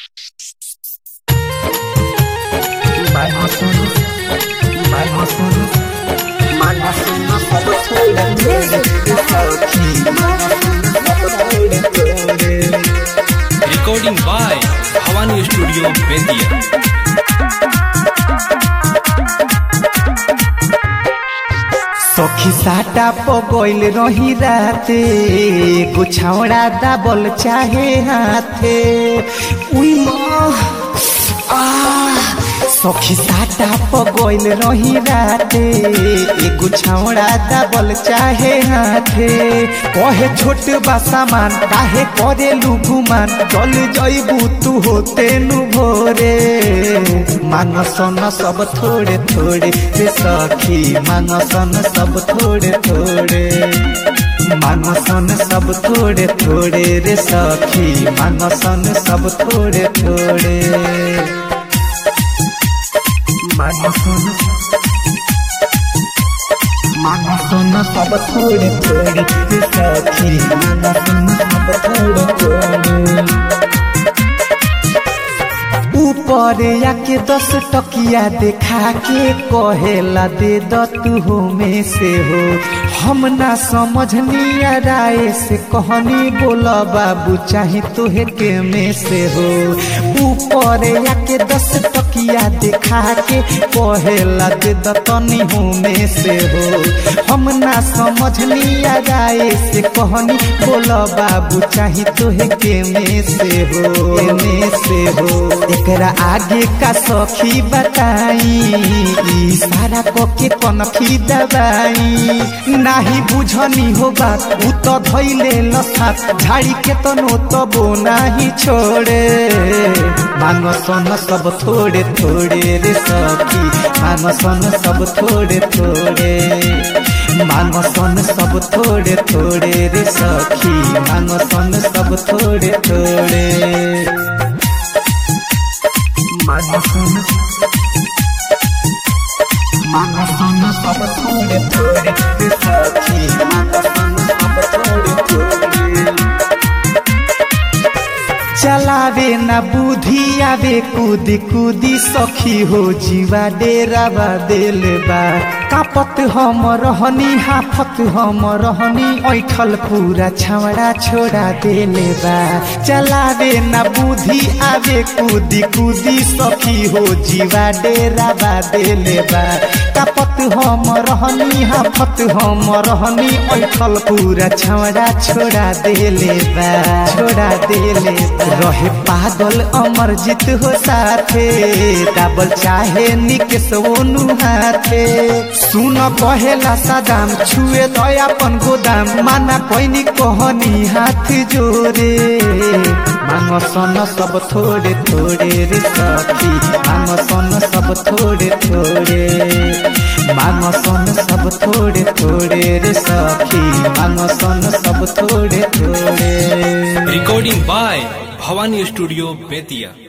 Recording by Bhavani Studio Bendia. सखी साटा पगोइल रही राते गुछावड़ा दाबल चाहे हाथे उई सखी साटा पगोइल रही राते गुछावड़ा दाबल चाहे हाथे कहे छोट बा सामान काहे करे लुगुमान चल जइबू तू होते नु भोरे मांगसन सब थोड़े थोड़े रे सखी मांगसन सब थोड़े थोड़े मांगसन सब थोड़े थोड़े रे सखी मांगसन सब थोड़े थोड़े मांगसन सब थोड़े थोड़े रे सखी मांगसन सब थोड़े थोड़े ऊपर आके 10 टकिया देखा के कहेला दे द तू हो में से हो हम ना समझनी राय से कहनी बोला बाबू चाहे तुहे के में से हो ऊपर आके 10 टकिया देखा के कहेला दे द तनी हो में से हो हम ना समझनी राय से कहनी बोला बाबू चाहे तुहे के में से हो एकरा आगे का सखी बताई सारा कोके कनखी दबाई नाही बुझनी हो बात उ तो धइले लसात झाड़ी के तनो तबो नाही छोड़े मांगसन सब थोड़े थोड़े रे सखी मांगसन सब थोड़े थोड़े मांगसन सब थोड़े थोड़े रे सखी मांगसन सब थोड़े थोड़े मांगसन सब थोड़े थोड़े रे सखी मांगसन सब थोड़े थोड़े चलावे ना बुद्धि आवे कूदी कूदी सखी हो जीवा डेरावा देल बा कापत हम रहनी हाफत हम रहनी ऐठल पूरा छावड़ा छोड़ा देले बा चलावे ना बुद्धि आवे कूदी कूदी सखी हो जीवा डेरावा देले बा कापत हम रहनी हाफत हम रहनी ऐठल पूरा छावड़ा छोड़ा देले बा रहे पागल अमरजीत हो साथे दाबल चाहे निकेश ओनु हाथे सुन कहेला सदाम छुए दयापन गोदाम माना कोइनी कहनी हाथ जोरे मांगसन सब थोड़े थोड़े रे सखी मांगसन सब थोड़े थोड़े मांगसन सब थोड़े थोड़े रे सखी मांगसन सब थोड़े थोड़े Recording by Bhavani Studio Bendia.